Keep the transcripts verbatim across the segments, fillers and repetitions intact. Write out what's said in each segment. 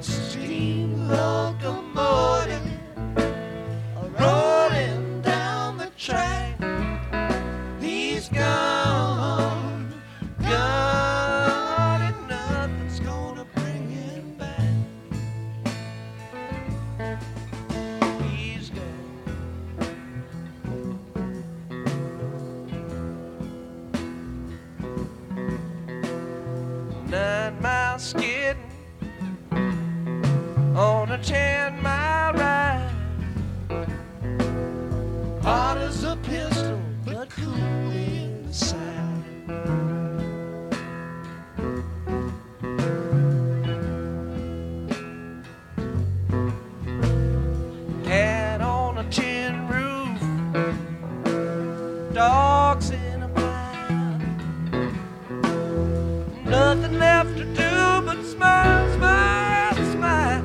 steam locomotive rolling down the track. He's gone, gone, and nothing's gonna bring him back. He's gone. Nine miles skidding on a ten mile ride. Hot as a pistol, but cool inside. Cat on a tin roof, dogs in a pile. Nothing left to do but smile, smile, smile.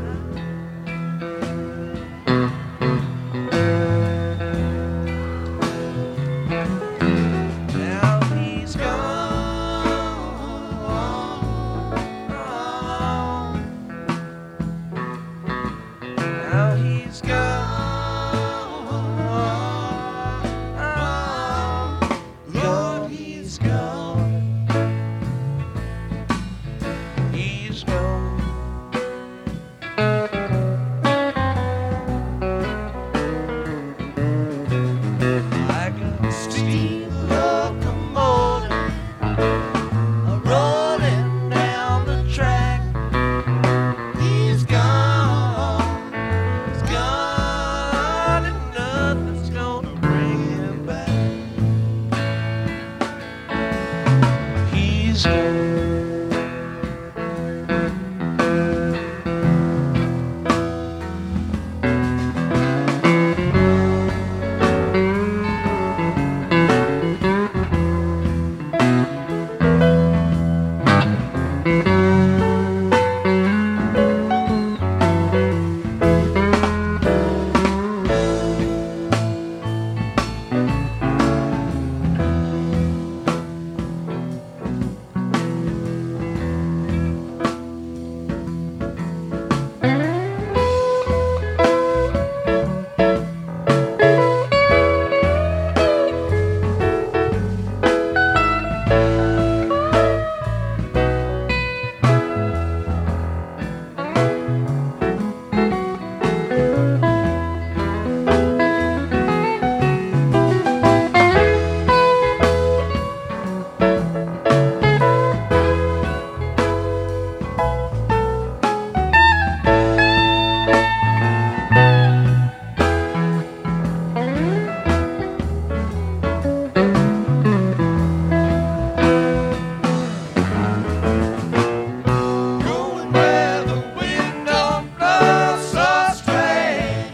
Now he's gone. Now he's gone. Lord, he's gone. He's gone. Like a steam locomotive rolling down the track. He's gone. He's gone, and nothing's gonna bring him back. He's gone. Going where the wind don't blow so straight.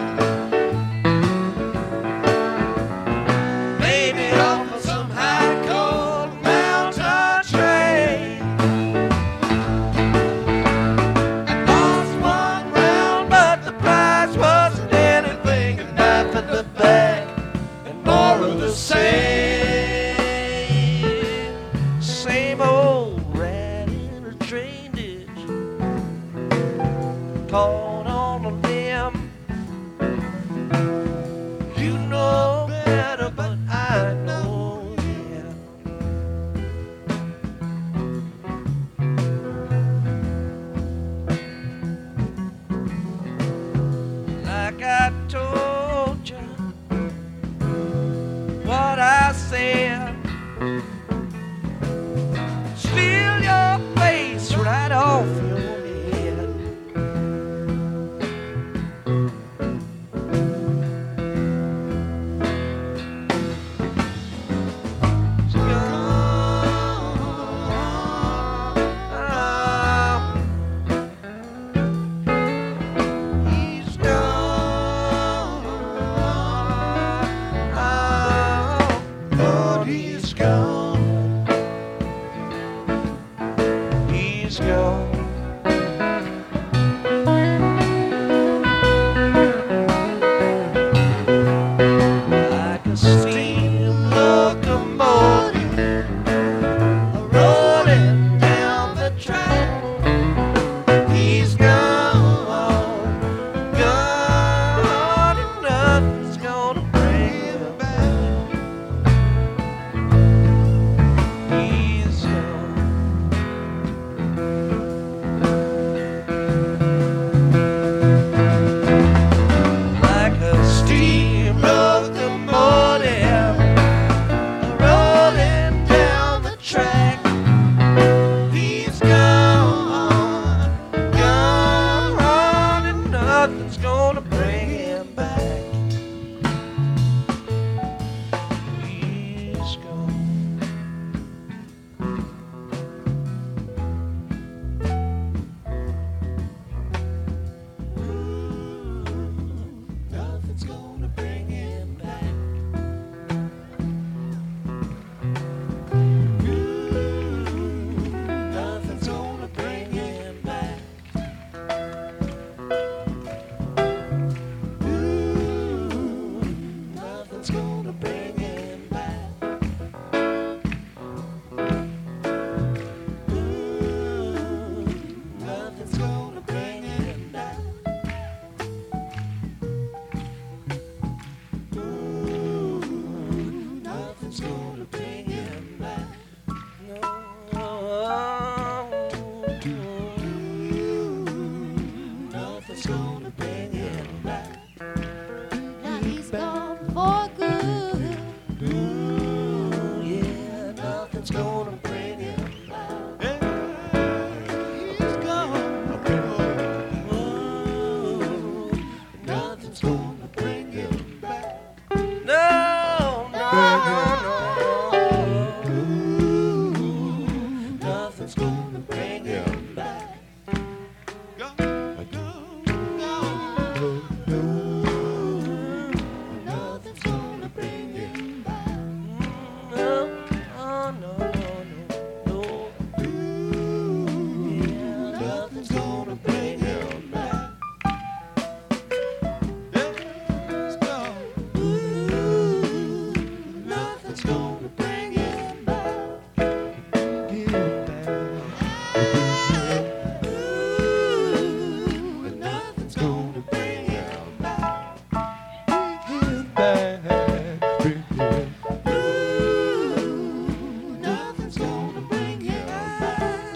Maybe off of some high cold mountain train. I lost one round, but the prize wasn't anything. A knife in the back and more of the same. Same old rat in a train ditch, caught on a limb. You know better, but I know him. Like I told you what I said, steal your face right off your head. He's gone. He's gone. Nothing's gonna bring him back. Now he's gone for good. Ooh, yeah, nothing's gonna bring him back. He's gone. Ooh, nothing's gonna bring him back. No, no, no, no. Ooh, nothing's gonna bring him back. Go, go, go. Nothing's gonna bring him back. No, no, no, no, no. Yeah, nothing's gonna bring him back. Let's go. Ooh, nothing's gonna bring him back. Ooh, nothing's gonna bring him back. Ooh, nothing's gonna bring him back.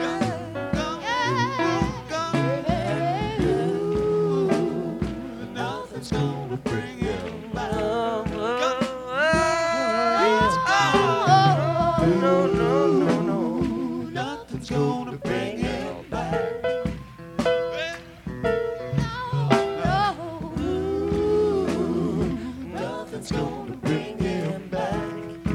Nothing's gonna bring him back. No, no, no, no. Nothing's gonna bring him back. Ooh, nothing's gonna bring him back.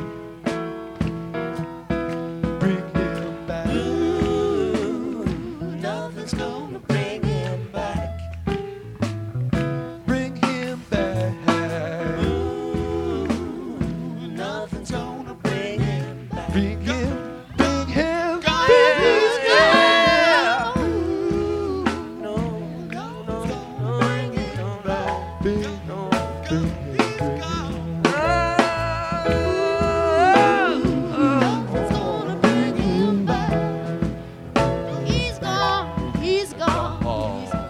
Ooh, nothing's gonna bring him back. Ooh, nothing's gonna bring him back. Yeah. No, no, no, bring him back. No, nothing's gonna bring him back. He's gone, he's gone, he's